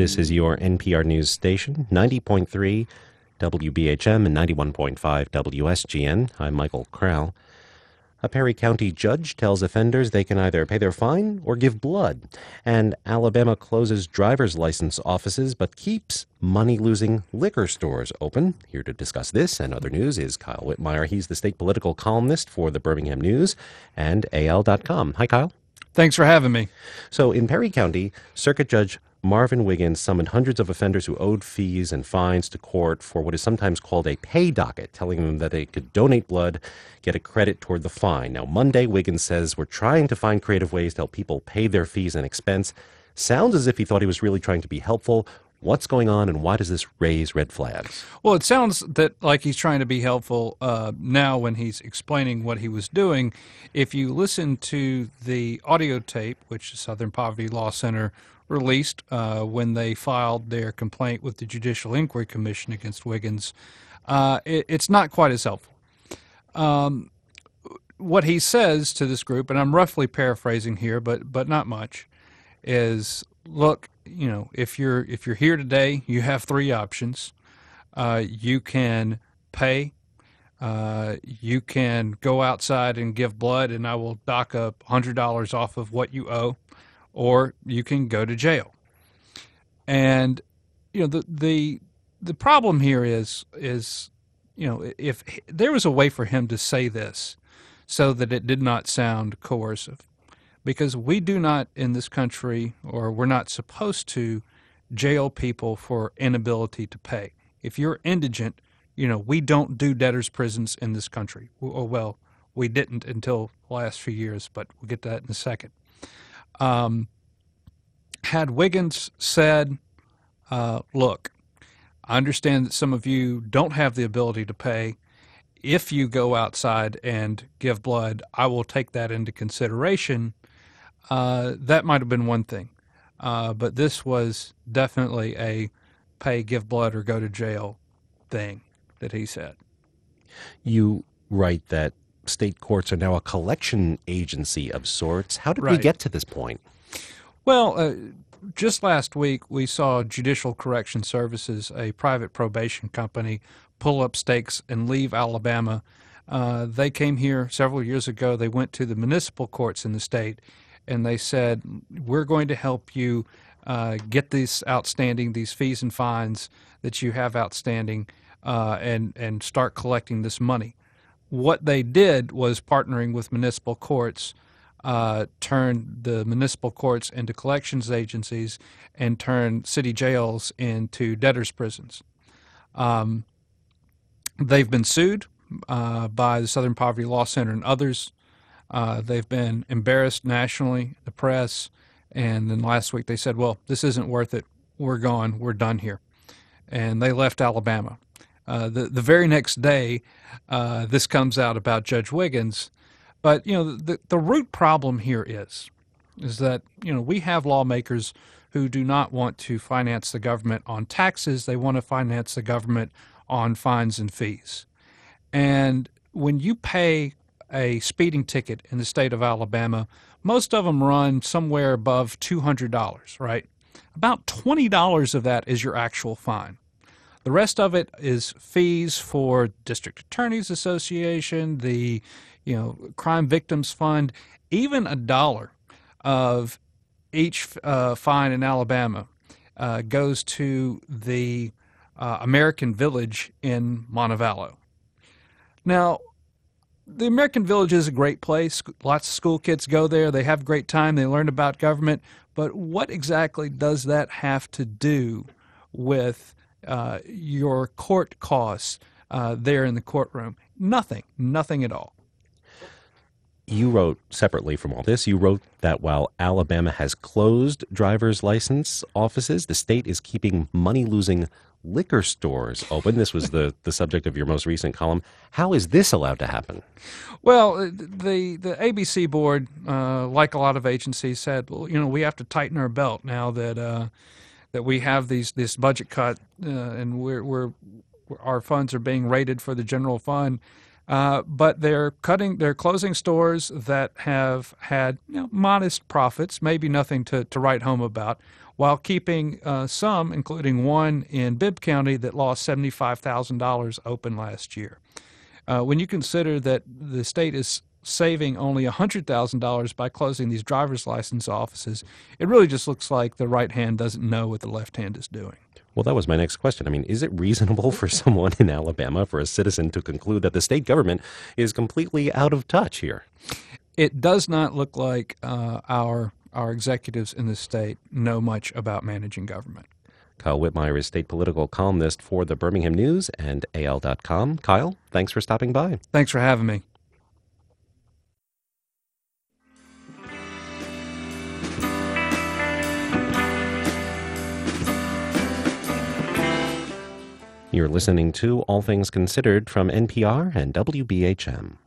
This is your NPR News station, 90.3 WBHM and 91.5 WSGN. I'm Michael Crowell. A Perry County judge tells offenders they can either pay their fine or give blood. And Alabama closes driver's license offices but keeps money-losing liquor stores open. Here to discuss this and other news is Kyle Whitmire. He's the state political columnist for the Birmingham News and AL.com. Hi, Kyle. Thanks for having me. So in Perry County, Circuit Judge Marvin Wiggins summoned hundreds of offenders who owed fees and fines to court for what is sometimes called a pay docket, telling them that they could donate blood, get a credit toward the fine. Now, Monday, Wiggins says, we're trying to find creative ways to help people pay their fees and expense. Sounds as if he thought he was really trying to be helpful. What's going on, and why does this raise red flags? Well, it sounds that like he's trying to be helpful now when he's explaining what he was doing. If you listen to the audio tape, which the Southern Poverty Law Center released when they filed their complaint with the Judicial Inquiry Commission against Wiggins, it's not quite as helpful. What he says to this group, and I'm roughly paraphrasing here, but not much, is, look, you know, if you're here today, you have three options. You can pay, you can go outside and give blood, and I will dock up $100 off of what you owe, or you can go to jail. And you know, the problem here is you know, if there was a way for him to say this so that it did not sound coercive, because we do not in this country, or we're not supposed to, jail people for inability to pay. If you're indigent, you know, we don't do debtors' prisons in this country. Well, we didn't until the last few years, but we'll get to that in a second. Had Wiggins said, look, I understand that some of you don't have the ability to pay. If you go outside and give blood, I will take that into consideration. That might have been one thing. But this was definitely a pay, give blood, or go to jail thing that he said. You write that state courts are now a collection agency of sorts. How did we Right. get to this point? Well, just last week we saw Judicial Correction Services, a private probation company, pull up stakes and leave Alabama. They came here several years ago. They went to the municipal courts in the state, and they said, we're going to help you get these fees and fines that you have outstanding, and start collecting this money. What they did was, partnering with municipal courts, turn the municipal courts into collections agencies and turn city jails into debtors' prisons. They've been sued by the Southern Poverty Law Center and others. They've been embarrassed nationally, the press, and then last week they said, well, this isn't worth it. We're gone. We're done here. And they left Alabama. The very next day, this comes out about Judge Wiggins. But, you know, the root problem here is that, you know, we have lawmakers who do not want to finance the government on taxes. They want to finance the government on fines and fees. And when you pay a speeding ticket in the state of Alabama, most of them run somewhere above $200, right? About $20 of that is your actual fine. The rest of it is fees for District Attorneys Association, the Crime Victims Fund. Even $1 of each fine in Alabama goes to the American Village in Montevallo. Now, the American Village is a great place. Lots of school kids go there. They have a great time. They learn about government. But what exactly does that have to do with your court costs there in the courtroom? Nothing at all. You wrote separately from all this, you wrote that while Alabama has closed driver's license offices, the state is keeping money-losing liquor stores open. This was the subject of your most recent column. How is this allowed to happen? Well, the ABC board, like a lot of agencies, said, well, you know, we have to tighten our belt now that we have this budget cut, and our funds are being raided for the general fund. But they're closing stores that have had modest profits, maybe nothing to write home about, while keeping some, including one in Bibb County that lost $75,000 open last year. When you consider that the state is saving only $100,000 by closing these driver's license offices, it really just looks like the right hand doesn't know what the left hand is doing. Well, that was my next question. I mean, is it reasonable for someone in Alabama, for a citizen, to conclude that the state government is completely out of touch here? It does not look like our executives in the state know much about managing government. Kyle Whitmire is state political columnist for the Birmingham News and AL.com. Kyle, thanks for stopping by. Thanks for having me. You're listening to All Things Considered from NPR and WBHM.